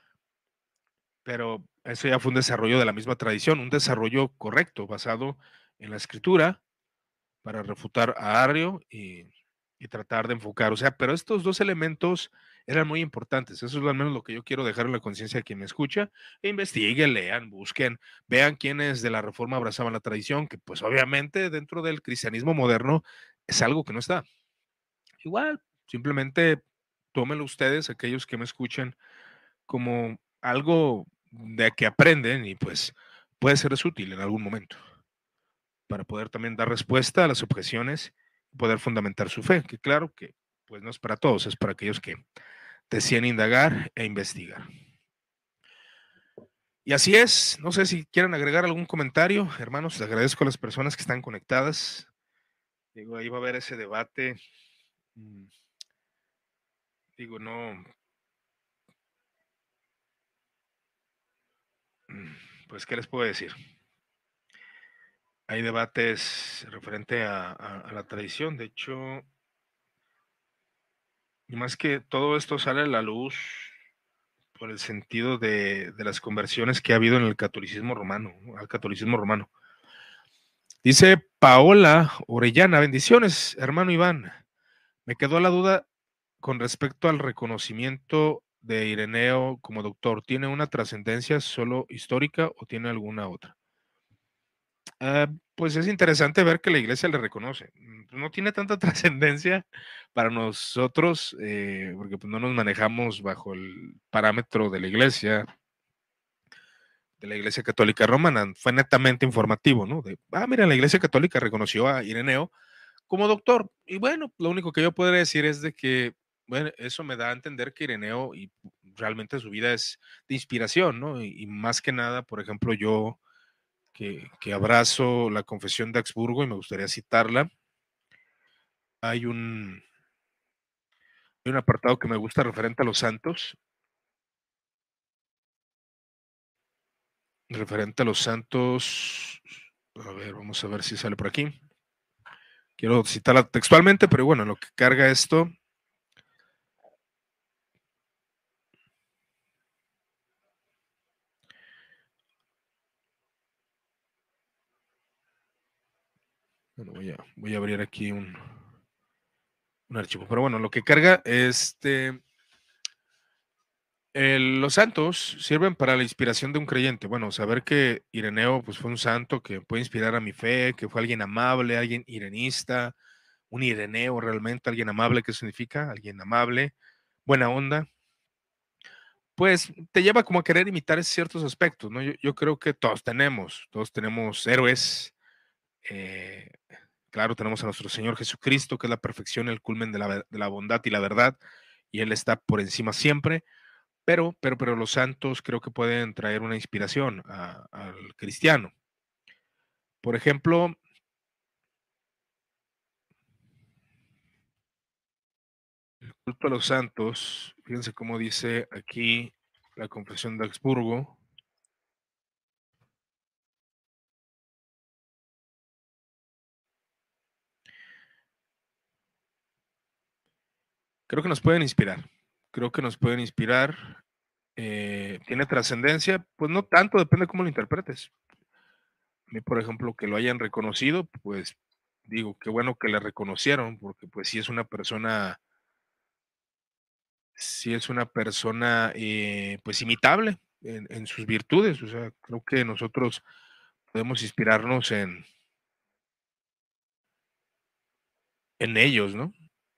Pero eso ya fue un desarrollo de la misma tradición, un desarrollo correcto, basado en la escritura, para refutar a Arrio y tratar de enfocar. O sea, pero estos dos elementos eran muy importantes. Eso es al menos lo que yo quiero dejar en la conciencia de quien me escucha. E investiguen, lean, busquen, vean quiénes de la Reforma abrazaban la tradición, que pues obviamente dentro del cristianismo moderno es algo que no está. Igual, simplemente tómenlo ustedes, aquellos que me escuchan, como algo de que aprenden y pues puede serles útil en algún momento para poder también dar respuesta a las objeciones y poder fundamentar su fe, que claro que pues no es para todos, es para aquellos que deciden indagar e investigar. Y así es, no sé si quieren agregar algún comentario, hermanos, les agradezco a las personas que están conectadas. Digo, ahí va a haber ese debate. mm, Digo, no, pues, ¿qué les puedo decir? Hay debates referente a la tradición, de hecho, y más que todo esto sale a la luz por el sentido de las conversiones que ha habido en el catolicismo romano, ¿no? Al catolicismo romano. Dice Paola Orellana, bendiciones, hermano Iván. Me quedó la duda con respecto al reconocimiento de Ireneo como doctor. ¿Tiene una trascendencia solo histórica o tiene alguna otra? Pues es interesante ver que la iglesia le reconoce. No tiene tanta trascendencia para nosotros, porque pues, no nos manejamos bajo el parámetro de la Iglesia Católica Romana. Fue netamente informativo, ¿no? Mira, la Iglesia Católica reconoció a Ireneo como doctor. Y bueno, lo único que yo podría decir es de que, bueno, eso me da a entender que Ireneo y realmente su vida es de inspiración, ¿no? Y más que nada, por ejemplo, yo que abrazo la Confesión de Augsburgo y me gustaría citarla. Hay hay un apartado que me gusta referente a los santos, referente a los santos. A ver, vamos a ver si sale por aquí. Quiero citarla textualmente, pero bueno, lo que carga esto. Bueno, voy a abrir aquí un archivo. Pero bueno, lo que carga los santos sirven para la inspiración de un creyente. Bueno, saber que Ireneo pues, fue un santo que puede inspirar a mi fe, que fue alguien amable, alguien irenista, un Ireneo realmente, alguien amable, ¿qué significa? Alguien amable, buena onda, pues te lleva como a querer imitar ciertos aspectos, ¿no? Yo creo que todos tenemos héroes. eh, claro, tenemos a nuestro Señor Jesucristo, que es la perfección, el culmen de la bondad y la verdad, y Él está por encima siempre, pero los santos creo que pueden traer una inspiración al cristiano. Por ejemplo, el culto a los santos, fíjense cómo dice aquí la Confesión de Augsburgo. Creo que nos pueden inspirar, creo que nos pueden inspirar. Tiene trascendencia, pues no tanto, depende cómo lo interpretes. A mí, por ejemplo, que lo hayan reconocido, pues digo, qué bueno que le reconocieron, porque pues sí es una persona pues imitable en sus virtudes, o sea, creo que nosotros podemos inspirarnos en ellos, ¿no?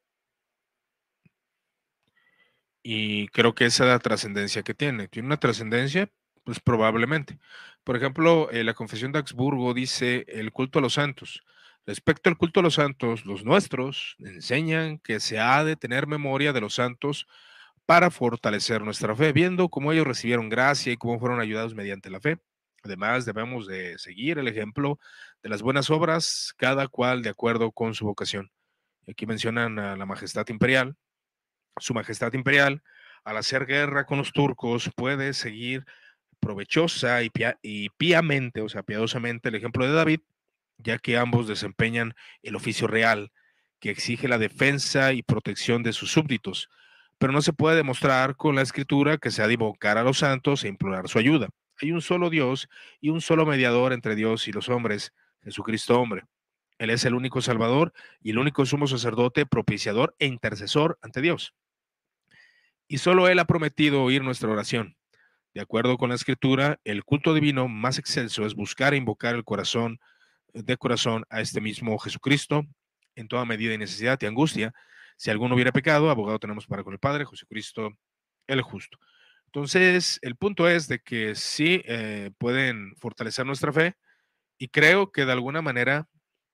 Y creo que esa es la trascendencia que tiene. ¿Tiene una trascendencia? Pues probablemente. Por ejemplo, la Confesión de Augsburgo dice el culto a los santos. Respecto al culto a los santos, los nuestros enseñan que se ha de tener memoria de los santos para fortalecer nuestra fe, viendo cómo ellos recibieron gracia y cómo fueron ayudados mediante la fe. Además, debemos de seguir el ejemplo de las buenas obras, cada cual de acuerdo con su vocación. Y aquí mencionan a la majestad imperial, su majestad imperial, al hacer guerra con los turcos, puede seguir provechosa y piamente, o sea, piadosamente el ejemplo de David, ya que ambos desempeñan el oficio real que exige la defensa y protección de sus súbditos, pero no se puede demostrar con la escritura que se ha de invocar a los santos e implorar su ayuda. Hay un solo Dios y un solo mediador entre Dios y los hombres, Jesucristo hombre. Él es el único Salvador y el único sumo sacerdote, propiciador e intercesor ante Dios. Y solo Él ha prometido oír nuestra oración. De acuerdo con la escritura, el culto divino más excelso es buscar e invocar el corazón de corazón a este mismo Jesucristo en toda medida y necesidad y angustia. Si alguno hubiera pecado, abogado tenemos para con el Padre, Jesucristo el justo. Entonces, el punto es de que sí pueden fortalecer nuestra fe y creo que de alguna manera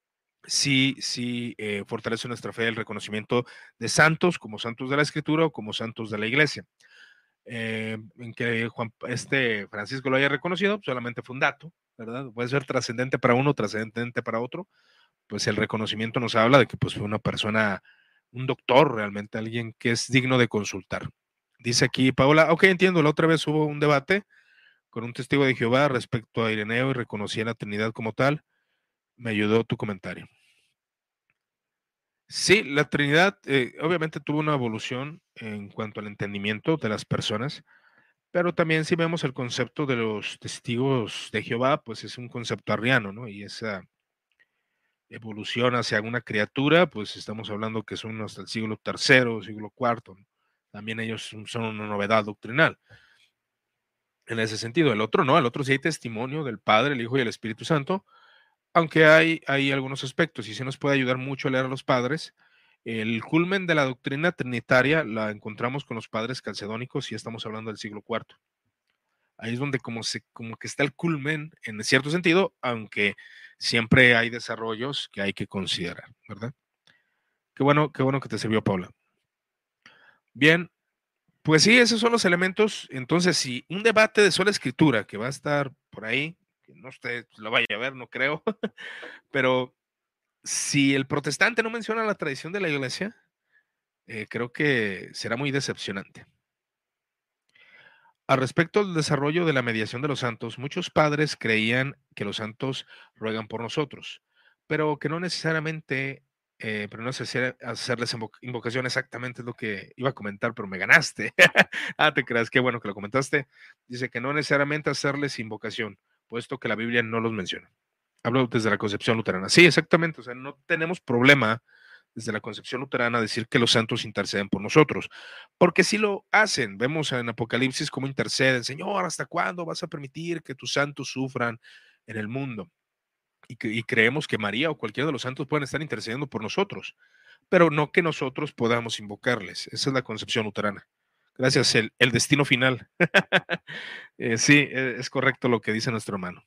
sí fortalece nuestra fe el reconocimiento de santos como santos de la Escritura o como santos de la Iglesia. En que Francisco lo haya reconocido, solamente fue un dato, ¿verdad? Puede ser trascendente para uno, trascendente para otro, pues el reconocimiento nos habla de que pues fue una persona, un doctor realmente, alguien que es digno de consultar. Dice aquí Paola, ok, entiendo, la otra vez hubo un debate con un testigo de Jehová respecto a Ireneo y reconocía la Trinidad como tal. Me ayudó tu comentario. Sí, la Trinidad obviamente tuvo una evolución en cuanto al entendimiento de las personas, pero también si vemos el concepto de los testigos de Jehová, pues es un concepto arriano, ¿no? Y esa evolución hacia una criatura, pues estamos hablando que son hasta el siglo tercero, siglo cuarto, ¿no? También ellos son una novedad doctrinal. En ese sentido, el otro no, el otro sí hay testimonio del Padre, el Hijo y el Espíritu Santo, aunque hay algunos aspectos y sí nos puede ayudar mucho a leer a los padres. El culmen de la doctrina trinitaria la encontramos con los padres calcedónicos y estamos hablando del siglo cuarto. Ahí es donde como que está el culmen en cierto sentido, aunque siempre hay desarrollos que hay que considerar, ¿verdad? Qué bueno que te sirvió, Paula. Bien, pues sí, esos son los elementos. Entonces, si un debate de sola escritura que va a estar por ahí, que no usted lo vaya a ver, no creo, pero si el protestante no menciona la tradición de la iglesia, creo que será muy decepcionante. Al respecto del desarrollo de la mediación de los santos, muchos padres creían que los santos ruegan por nosotros, pero que no necesariamente, pero no es hacerles invocación exactamente es lo que iba a comentar, pero me ganaste. Te creas, qué bueno que lo comentaste. Dice que no necesariamente hacerles invocación, puesto que la Biblia no los menciona. Hablo desde la concepción luterana. Sí, exactamente, o sea, no tenemos problema desde la concepción luterana decir que los santos interceden por nosotros, porque si lo hacen, vemos en Apocalipsis cómo interceden, Señor, ¿hasta cuándo vas a permitir que tus santos sufran en el mundo? Y creemos que María o cualquiera de los santos pueden estar intercediendo por nosotros, pero no que nosotros podamos invocarles. Esa es la concepción luterana. Gracias, el destino final. Sí, es correcto lo que dice nuestro hermano.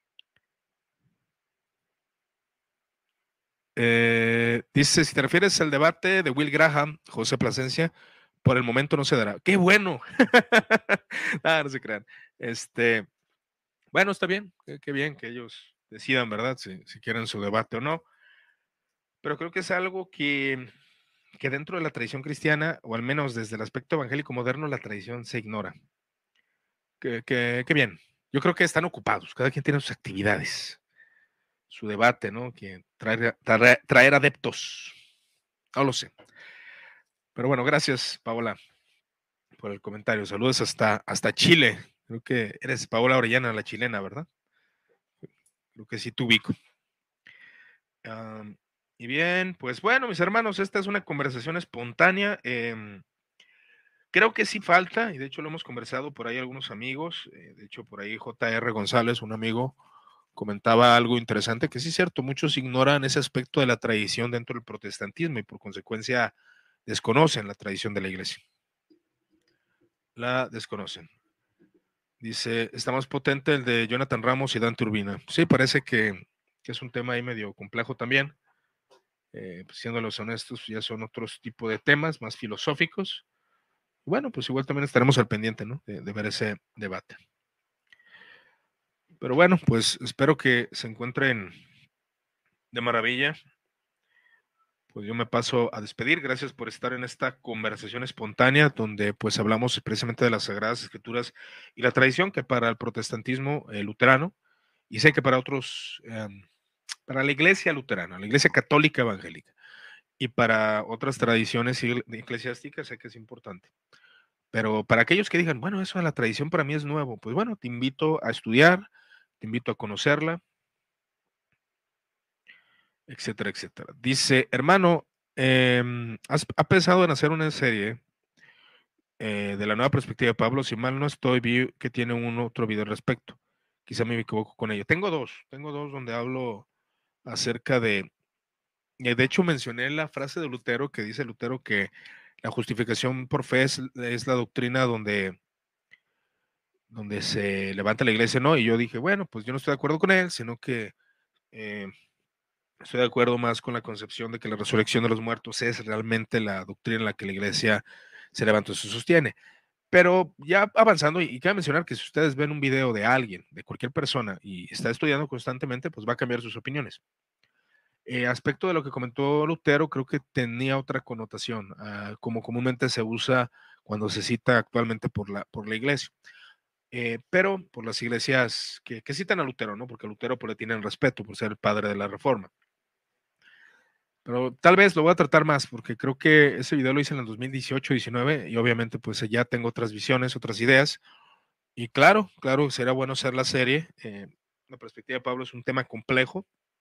Dice, si te refieres al debate de Will Graham, José Plasencia, por el momento no se dará. ¡Qué bueno! No se crean. Bueno, está bien, qué bien que ellos decidan, ¿verdad? Si quieren su debate o no. Pero creo que es algo que dentro de la tradición cristiana, o al menos desde el aspecto evangélico moderno, la tradición se ignora. Qué bien. Yo creo que están ocupados, cada quien tiene sus actividades, su debate, ¿no? Que traer adeptos. No lo sé. Pero bueno, gracias, Paola, por el comentario. Saludos hasta Chile. Creo que eres Paola Orellana, la chilena, ¿verdad? Creo que sí te ubico. Y bien, pues bueno, mis hermanos, esta es una conversación espontánea. Creo que sí falta, y de hecho lo hemos conversado por ahí algunos amigos. De hecho, por ahí JR González, un amigo, comentaba algo interesante, que sí es cierto, muchos ignoran ese aspecto de la tradición dentro del protestantismo y por consecuencia desconocen la tradición de la iglesia. La desconocen. Dice, está más potente el de Jonathan Ramos y Dante Urbina. Sí, parece que es un tema ahí medio complejo también. Pues, siendo los honestos, ya son otros tipos de temas más filosóficos. Bueno, pues igual también estaremos al pendiente, ¿no? De ver ese debate. Pero bueno, pues espero que se encuentren de maravilla. pues yo me paso a despedir. Gracias por estar en esta conversación espontánea donde pues hablamos precisamente de las Sagradas Escrituras y la tradición que para el protestantismo luterano y sé que para otros, para la iglesia luterana, la iglesia católica evangélica y para otras tradiciones eclesiásticas sé que es importante. Pero para aquellos que digan, bueno, eso de la tradición para mí es nuevo, pues bueno, te invito a estudiar, te invito a conocerla, etcétera, etcétera. Dice, hermano, ¿ha pensado en hacer una serie de la nueva perspectiva de Pablo? Si mal no estoy, vi que tiene un otro video al respecto. Quizá me equivoco con ello. Tengo dos donde hablo acerca de hecho mencioné la frase de Lutero que dice Lutero que la justificación por fe es la doctrina donde se levanta la iglesia, ¿no? Y yo dije, bueno, pues yo no estoy de acuerdo con él, sino que eh, estoy de acuerdo más con la concepción de que la resurrección de los muertos es realmente la doctrina en la que la iglesia se levanta y se sostiene. Pero ya avanzando, y cabe mencionar que si ustedes ven un video de alguien, de cualquier persona, y está estudiando constantemente, pues va a cambiar sus opiniones. Aspecto de lo que comentó Lutero, creo que tenía otra connotación, como comúnmente se usa cuando se cita actualmente por la iglesia. Pero por las iglesias que citan a Lutero, ¿no? Porque a Lutero pues, le tienen respeto por ser el padre de la reforma. Pero tal vez lo voy a tratar más, porque creo que ese video lo hice en el 2018, 19, y obviamente pues ya tengo otras visiones, otras ideas. Y claro, claro, será bueno hacer la serie. La perspectiva de Pablo es un tema complejo.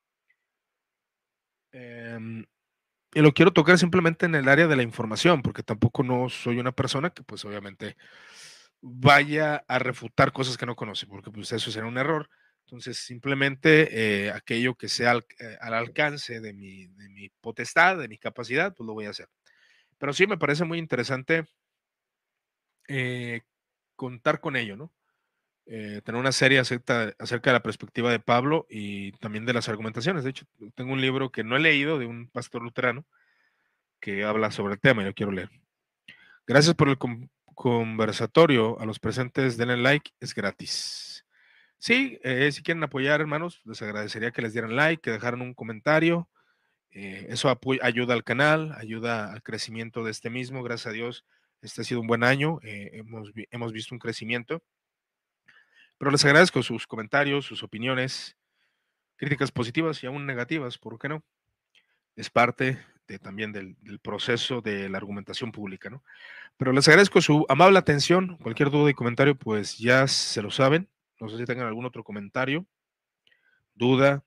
Eh, y lo quiero tocar simplemente en el área de la información, porque tampoco no soy una persona que pues obviamente vaya a refutar cosas que no conoce, porque pues eso sería un error. Entonces, simplemente aquello que sea al alcance de mi potestad, de mi capacidad, pues lo voy a hacer. Pero sí me parece muy interesante eh, contar con ello, ¿no? Tener una serie acerca de la perspectiva de Pablo y también de las argumentaciones. De hecho, tengo un libro que no he leído de un pastor luterano que habla sobre el tema y lo quiero leer. Gracias por el conversatorio. A los presentes denle like, es gratis. Sí, si quieren apoyar, hermanos, les agradecería que les dieran like, que dejaran un comentario. Eso ayuda al canal, ayuda al crecimiento de este mismo. Gracias a Dios, este ha sido un buen año. Hemos visto un crecimiento. Pero les agradezco sus comentarios, sus opiniones, críticas positivas y aún negativas, ¿por qué no? Es parte también del proceso de la argumentación pública, ¿no? Pero les agradezco su amable atención. Cualquier duda y comentario, pues ya se lo saben. No sé si tengan algún otro comentario, duda.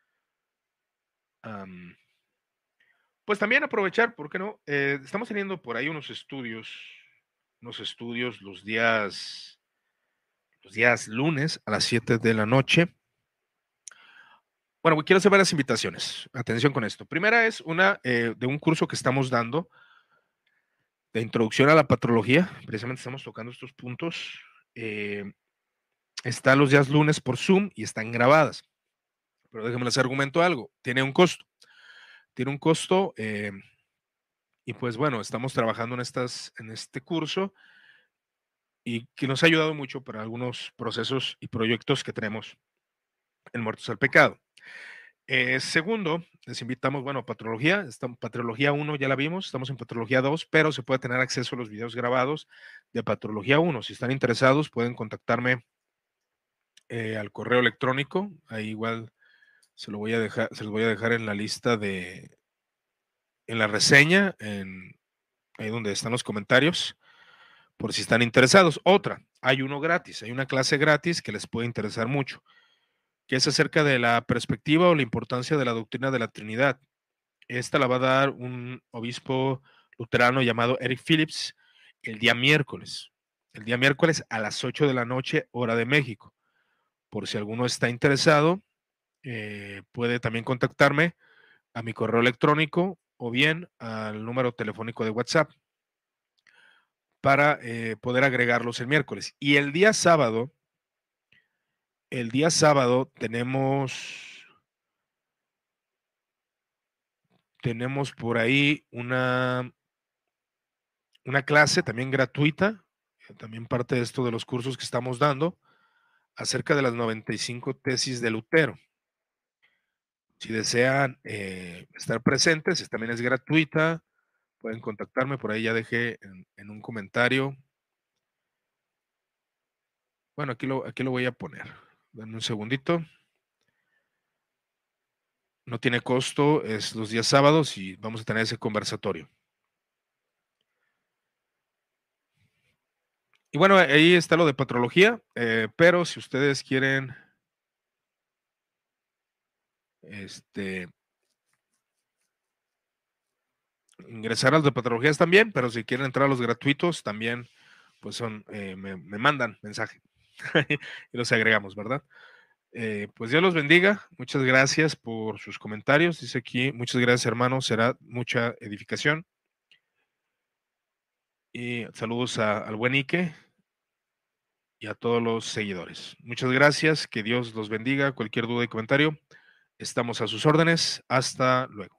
am, pues también aprovechar, ¿por qué no? Estamos teniendo por ahí unos estudios los días lunes a las 7 de la noche. Bueno, quiero hacer varias invitaciones. Atención con esto. Primera es una de un curso que estamos dando de introducción a la patrología. Precisamente estamos tocando estos puntos. Eh, Están los días lunes por Zoom y están grabadas. Pero déjenme les argumento algo. Tiene un costo. Tiene un costo y pues bueno, estamos trabajando en este curso y que nos ha ayudado mucho para algunos procesos y proyectos que tenemos en Muertos al Pecado. Segundo, les invitamos, bueno, Patrología, Patrología 1 ya la vimos, estamos en Patrología 2, pero se puede tener acceso a los videos grabados de Patrología 1. Si están interesados, pueden contactarme al correo electrónico, ahí igual se los voy a dejar en la lista en la reseña, ahí donde están los comentarios, por si están interesados. Otra, hay uno gratis, hay una clase gratis que les puede interesar mucho, que es acerca de la perspectiva o la importancia de la doctrina de la Trinidad. Esta la va a dar un obispo luterano llamado Eric Phillips el día miércoles. El día miércoles a las 8 de la noche, hora de México. Por si alguno está interesado, puede también contactarme a mi correo electrónico o bien al número telefónico de WhatsApp para poder agregarlos el miércoles. Y el día sábado tenemos por ahí una clase también gratuita, también parte de esto de los cursos que estamos dando, acerca de las 95 tesis de Lutero. Si desean estar presentes, también es gratuita. Pueden contactarme, por ahí ya dejé en un comentario. Bueno, aquí lo voy a poner. Denme un segundito. No tiene costo, es los días sábados y vamos a tener ese conversatorio. Y bueno, ahí está lo de patrología, pero si ustedes quieren este, ingresar a los de patologías también, pero si quieren entrar a los gratuitos también, pues me mandan mensaje y los agregamos, ¿verdad? Pues Dios los bendiga, muchas gracias por sus comentarios, dice aquí, muchas gracias hermano, será mucha edificación y saludos al buen Ike y a todos los seguidores. Muchas gracias, que Dios los bendiga, cualquier duda y comentario, estamos a sus órdenes, hasta luego.